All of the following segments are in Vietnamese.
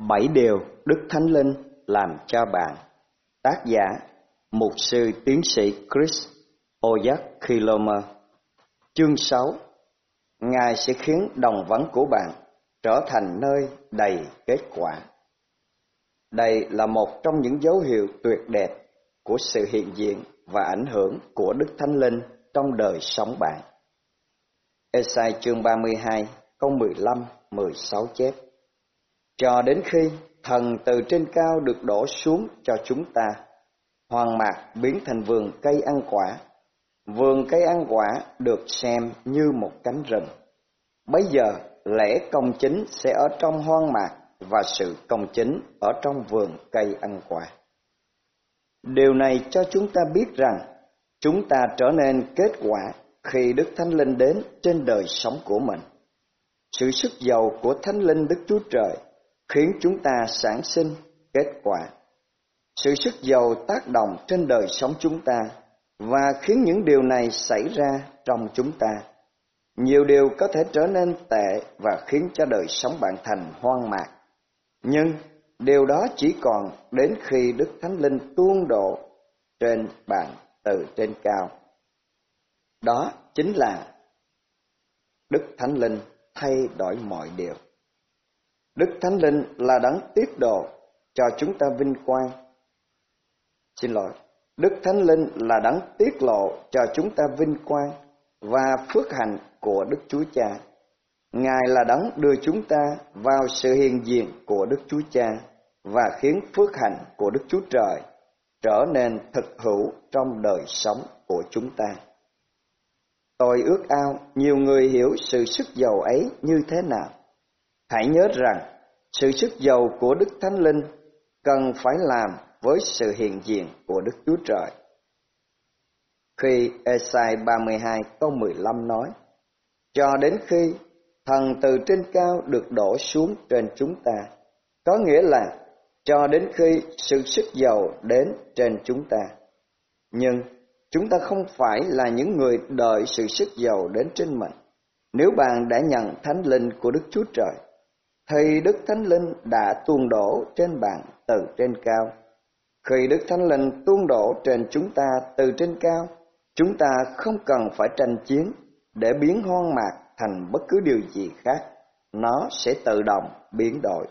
7 điều Đức Thánh Linh làm cho bạn. Tác giả Mục sư Tiến sĩ Chris Oyakilome. Chương 6. Ngài sẽ khiến đồng vắng của bạn trở thành nơi đầy kết quả. Đây là một trong những dấu hiệu tuyệt đẹp của sự hiện diện và ảnh hưởng của Đức Thánh Linh trong đời sống bạn. Ê-sai chương 32 câu 15-16 chép: Cho đến khi thần từ trên cao được đổ xuống cho chúng ta, hoang mạc biến thành vườn cây ăn quả. Vườn cây ăn quả được xem như một cánh rừng. Bấy giờ lẽ công chính sẽ ở trong hoang mạc và sự công chính ở trong vườn cây ăn quả. Điều này cho chúng ta biết rằng chúng ta trở nên kết quả khi Đức Thánh Linh đến trên đời sống của mình. Sự sức giàu của Thánh Linh Đức Chúa Trời khiến chúng ta sản sinh kết quả. Sự sức giàu tác động trên đời sống chúng ta và khiến những điều này xảy ra trong chúng ta. Nhiều điều có thể trở nên tệ và khiến cho đời sống bạn thành hoang mạc. Nhưng điều đó chỉ còn đến khi Đức Thánh Linh tuôn đổ trên bạn từ trên cao. Đó chính là Đức Thánh Linh thay đổi mọi điều. Đức Thánh Linh là đấng tiết độ cho chúng ta vinh quang. Đức Thánh Linh là đấng tiết lộ cho chúng ta vinh quang và phước hạnh của Đức Chúa Cha. Ngài là đấng đưa chúng ta vào sự hiện diện của Đức Chúa Cha và khiến phước hạnh của Đức Chúa Trời trở nên thực hữu trong đời sống của chúng ta. Tôi ước ao nhiều người hiểu sự sức giàu ấy như thế nào. Hãy nhớ rằng sự sức giàu của Đức Thánh Linh cần phải làm với sự hiện diện của Đức Chúa Trời. Khi Ê-sai 32 câu 15 nói: Cho đến khi thần từ trên cao được đổ xuống trên chúng ta, có nghĩa là cho đến khi sự sức giàu đến trên chúng ta. Nhưng chúng ta không phải là những người đợi sự sức giàu đến trên mình. Nếu bạn đã nhận Thánh Linh của Đức Chúa Trời, thì Đức Thánh Linh đã tuôn đổ trên bạn từ trên cao. Khi Đức Thánh Linh tuôn đổ trên chúng ta từ trên cao, chúng ta không cần phải tranh chiến để biến hoang mạc thành bất cứ điều gì khác. Nó sẽ tự động biến đổi.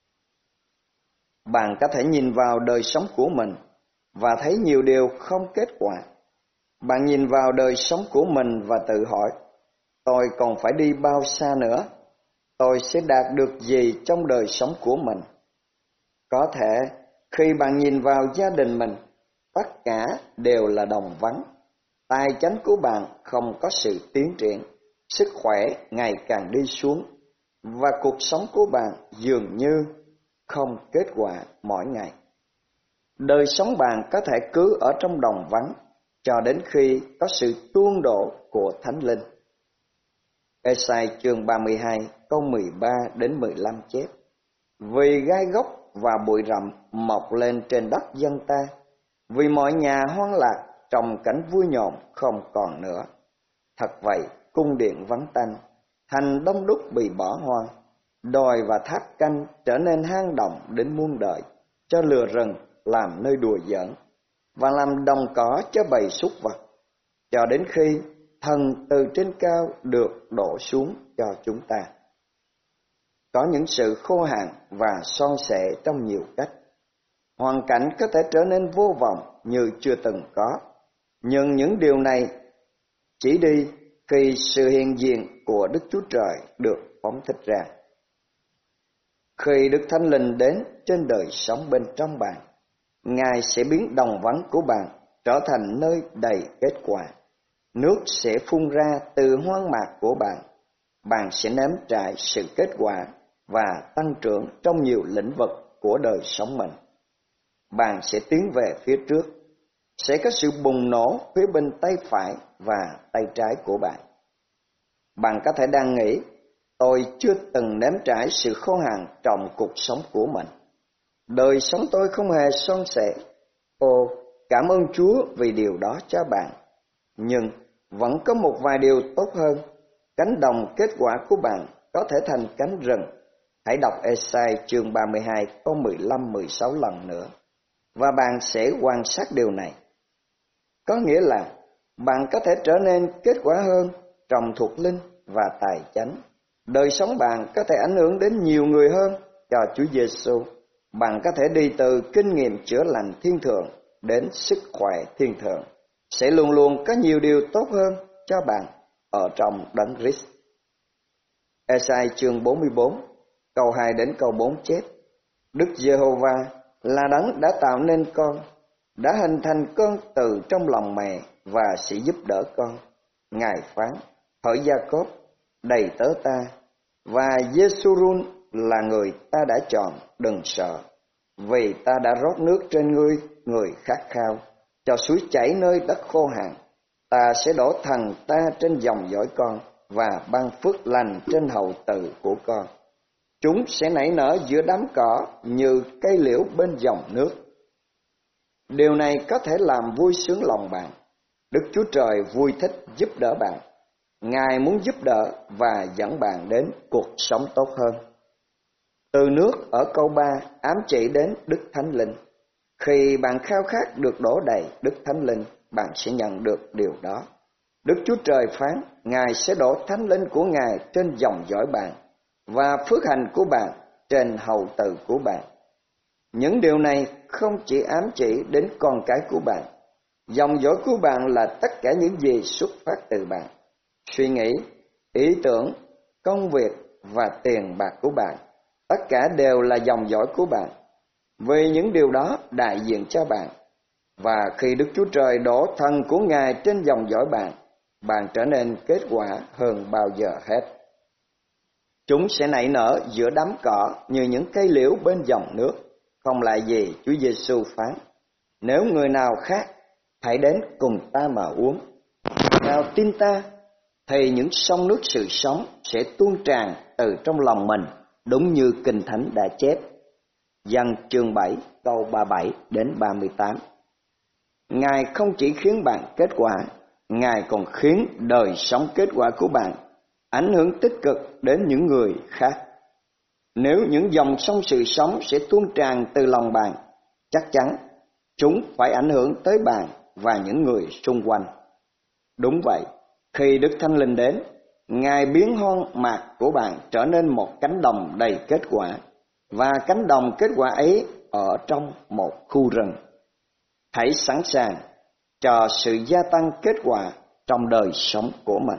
Bạn có thể nhìn vào đời sống của mình và thấy nhiều điều không kết quả. Bạn nhìn vào đời sống của mình và tự hỏi: tôi còn phải đi bao xa nữa? Tôi sẽ đạt được gì trong đời sống của mình? Có thể khi bạn nhìn vào gia đình mình, tất cả đều là đồng vắng. Tài chánh của bạn không có sự tiến triển, sức khỏe ngày càng đi xuống, và cuộc sống của bạn dường như không kết quả mỗi ngày. Đời sống bạn có thể cứ ở trong đồng vắng cho đến khi có sự tuôn đổ của Thánh Linh. Ê-sai chương 32 câu 13-15 chép: Vì gai góc và bụi rậm mọc lên trên đất dân ta, vì mọi nhà hoang lạc trong cảnh vui nhộn không còn nữa. Thật vậy, cung điện vắng tanh, thành đông đúc bị bỏ hoang, đồi và thác canh trở nên hang động đến muôn đời, cho lừa rừng làm nơi đùa giỡn, và làm đồng cỏ cho bầy súc vật, cho đến khi thần từ trên cao được đổ xuống cho chúng ta. Có những sự khô hạn và son sẻ trong nhiều cách. Hoàn cảnh có thể trở nên vô vọng như chưa từng có, nhưng những điều này chỉ đi khi sự hiện diện của Đức Chúa Trời được phóng thích ra. Khi Đức Thánh Linh đến trên đời sống bên trong bạn, Ngài sẽ biến đồng vắng của bạn trở thành nơi đầy kết quả. Nước sẽ phun ra từ hoang mạc của bạn. Bạn sẽ nếm trải sự kết quả và tăng trưởng trong nhiều lĩnh vực của đời sống mình. Bạn sẽ tiến về phía trước. Sẽ có sự bùng nổ phía bên tay phải và tay trái của bạn. Bạn có thể đang nghĩ: tôi chưa từng nếm trải sự khô hạn trong cuộc sống của mình. Đời sống tôi không hề son sẻ. Ồ, cảm ơn Chúa vì điều đó cho bạn. Nhưng vẫn có một vài điều tốt hơn. Cánh đồng kết quả của bạn có thể thành cánh rừng. Hãy đọc Ê-sai chương 32 câu 15-16 lần nữa, và bạn sẽ quan sát điều này. Có nghĩa là bạn có thể trở nên kết quả hơn trong thuộc linh và tài chánh. Đời sống bạn có thể ảnh hưởng đến nhiều người hơn cho Chúa Giêsu. Bạn có thể đi từ kinh nghiệm chữa lành thiên thượng đến sức khỏe thiên thượng. Sẽ luôn luôn có nhiều điều tốt hơn cho bạn ở trong Đấng Christ. Ê-sai chương 44 câu 2 đến câu 4 chép: Đức Giê-hô-va là Đấng đã tạo nên con, đã hình thành con từ trong lòng mẹ và sẽ giúp đỡ con. Ngài phán: Hỡi Gia-cốp, đầy tớ ta, và Giê-su-run là người ta đã chọn, đừng sợ, vì ta đã rót nước trên ngươi, người khát khao, cho suối chảy nơi đất khô hạn. Ta sẽ đổ thần ta trên dòng dõi con, và ban phước lành trên hậu tự của con. Chúng sẽ nảy nở giữa đám cỏ như cây liễu bên dòng nước. Điều này có thể làm vui sướng lòng bạn. Đức Chúa Trời vui thích giúp đỡ bạn. Ngài muốn giúp đỡ và dẫn bạn đến cuộc sống tốt hơn. Từ nước ở câu 3 ám chỉ đến Đức Thánh Linh. Khi bạn khao khát được đổ đầy Đức Thánh Linh, bạn sẽ nhận được điều đó. Đức Chúa Trời phán: Ngài sẽ đổ Thánh Linh của Ngài trên dòng dõi bạn, và phước hạnh của bạn trên hậu tự của bạn. Những điều này không chỉ ám chỉ đến con cái của bạn. Dòng dõi của bạn là tất cả những gì xuất phát từ bạn. Suy nghĩ, ý tưởng, công việc và tiền bạc của bạn, tất cả đều là dòng dõi của bạn. Vì những điều đó đại diện cho bạn. Và khi Đức Chúa Trời đổ thần của Ngài trên dòng dõi bạn, bạn trở nên kết quả hơn bao giờ hết. Chúng sẽ nảy nở giữa đám cỏ như những cây liễu bên dòng nước. Không lại gì Chúa Giêsu phán: Nếu người nào khác, hãy đến cùng ta mà uống. Nào tin ta, thì những sông nước sự sống sẽ tuôn tràn từ trong lòng mình, đúng như Kinh Thánh đã chép. Giăng chương 7 câu 37 đến 38. Ngài không chỉ khiến bạn kết quả, Ngài còn khiến đời sống kết quả của bạn ảnh hưởng tích cực đến những người khác. Nếu những dòng sông sự sống sẽ tuôn tràn từ lòng bạn, chắc chắn chúng phải ảnh hưởng tới bạn và những người xung quanh. Đúng vậy, khi Đức Thánh Linh đến, Ngài biến hoang mạc của bạn trở nên một cánh đồng đầy kết quả, và cánh đồng kết quả ấy ở trong một khu rừng. Hãy sẵn sàng cho sự gia tăng kết quả trong đời sống của mình.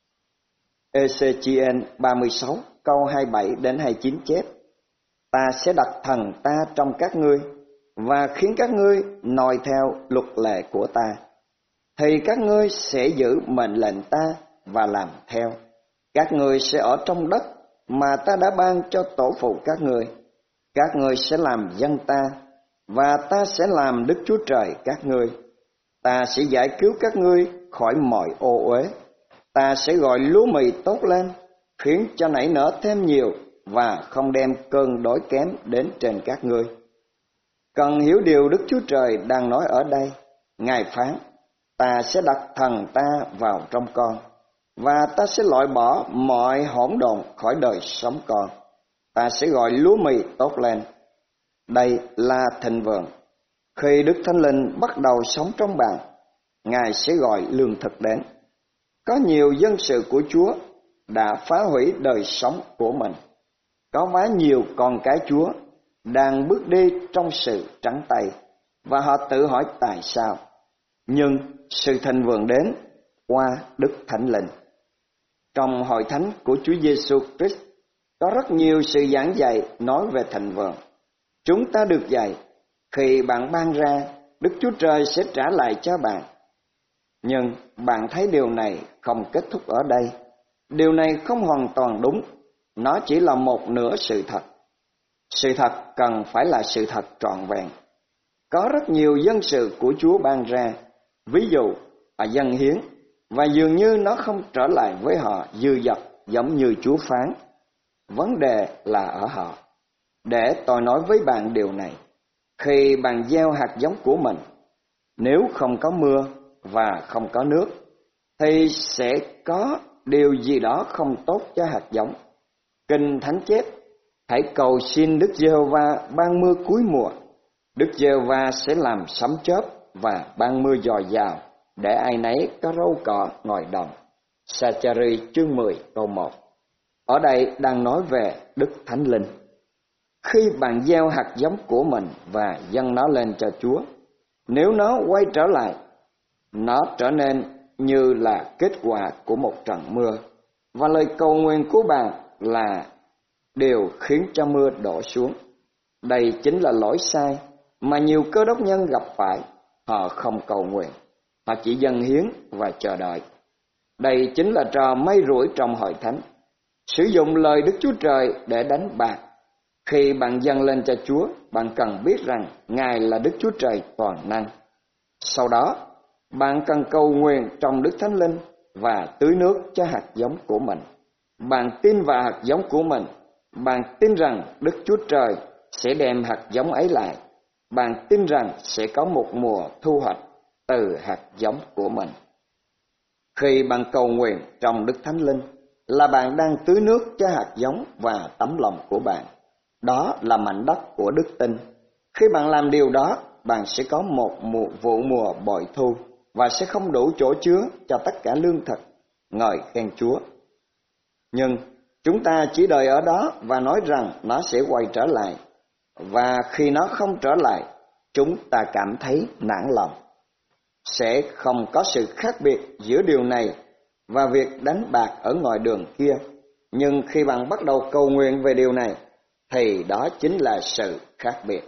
Ê-xê-chi-ên 36 câu 27 đến 29 chép: Ta sẽ đặt thần ta trong các ngươi, và khiến các ngươi noi theo luật lệ của ta. Thì các ngươi sẽ giữ mệnh lệnh ta và làm theo. Các ngươi sẽ ở trong đất mà ta đã ban cho tổ phụ các ngươi. Các ngươi sẽ làm dân ta, và ta sẽ làm Đức Chúa Trời các ngươi. Ta sẽ giải cứu các ngươi khỏi mọi ô uế. Ta sẽ gọi lúa mì tốt lên, khiến cho nảy nở thêm nhiều, và không đem cơn đói kém đến trên các ngươi. Cần hiểu điều Đức Chúa Trời đang nói ở đây. Ngài phán: Ta sẽ đặt thần ta vào trong con, và ta sẽ loại bỏ mọi hỗn độn khỏi đời sống con. Ta sẽ gọi lúa mì tốt lên. Đây là thịnh vượng. Khi Đức Thánh Linh bắt đầu sống trong bạn, Ngài sẽ gọi lương thực đến. Có nhiều dân sự của Chúa đã phá hủy đời sống của mình. Có quá nhiều con cái Chúa đang bước đi trong sự trắng tay, và họ tự hỏi tại sao. Nhưng sự thịnh vượng đến qua Đức Thánh Linh. Trong hội thánh của Chúa Giêsu Christ có rất nhiều sự giảng dạy nói về thịnh vượng. Chúng ta được dạy, khi bạn ban ra, Đức Chúa Trời sẽ trả lại cho bạn. Nhưng bạn thấy điều này không kết thúc ở đây. Điều này không hoàn toàn đúng, nó chỉ là một nửa sự thật. Sự thật cần phải là sự thật trọn vẹn. Có rất nhiều dân sự của Chúa ban ra, ví dụ là dâng hiến, và dường như nó không trở lại với họ dư dật giống như Chúa phán. Vấn đề là ở họ. Để tôi nói với bạn điều này, khi bạn gieo hạt giống của mình, nếu không có mưa và không có nước, thì sẽ có điều gì đó không tốt cho hạt giống. Kinh Thánh chép: Hãy cầu xin Đức Giê-hô-va ban mưa cuối mùa. Đức Giê-hô-va sẽ làm sấm chớp và ban mưa dồi dào, để ai nấy có rau cỏ ngoài đồng. Sa-cha-ri chương 10 câu 1. Ở đây đang nói về Đức Thánh Linh. Khi bạn gieo hạt giống của mình và dâng nó lên cho Chúa, nếu nó quay trở lại, nó trở nên như là kết quả của một trận mưa, và lời cầu nguyện của bạn là điều khiến cho mưa đổ xuống. Đây chính là lỗi sai mà nhiều cơ đốc nhân gặp phải. Họ không cầu nguyện, họ chỉ dâng hiến và chờ đợi. Đây chính là trò may rủi trong hội thánh, sử dụng lời Đức Chúa Trời để đánh bạc. Khi bạn dâng lên cho Chúa, bạn cần biết rằng Ngài là Đức Chúa Trời toàn năng. Sau đó, bạn cần cầu nguyện trong Đức Thánh Linh và tưới nước cho hạt giống của mình. Bạn tin vào hạt giống của mình. Bạn tin rằng Đức Chúa Trời sẽ đem hạt giống ấy lại. Bạn tin rằng sẽ có một mùa thu hoạch từ hạt giống của mình. Khi bạn cầu nguyện trong Đức Thánh Linh, là bạn đang tưới nước cho hạt giống và tấm lòng của bạn. Đó là mảnh đất của đức tin. Khi bạn làm điều đó, bạn sẽ có một vụ mùa bội thu và sẽ không đủ chỗ chứa cho tất cả lương thực. Ngợi khen Chúa. Nhưng chúng ta chỉ đợi ở đó và nói rằng nó sẽ quay trở lại. Và khi nó không trở lại, chúng ta cảm thấy nản lòng. Sẽ không có sự khác biệt giữa điều này và việc đánh bạc ở ngoài đường kia. Nhưng khi bạn bắt đầu cầu nguyện về điều này, thì đó chính là sự khác biệt.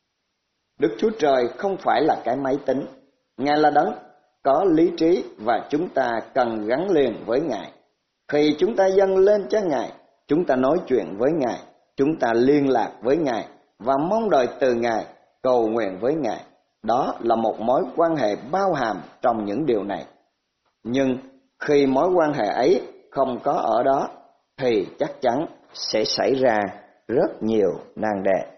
Đức Chúa Trời không phải là cái máy tính. Ngài là đấng có lý trí và chúng ta cần gắn liền với Ngài. Khi chúng ta dâng lên cho Ngài, chúng ta nói chuyện với Ngài, chúng ta liên lạc với Ngài và mong đợi từ Ngài, cầu nguyện với Ngài. Đó là một mối quan hệ bao hàm trong những điều này. Nhưng khi mối quan hệ ấy không có ở đó, thì chắc chắn sẽ xảy ra rất nhiều nan đề.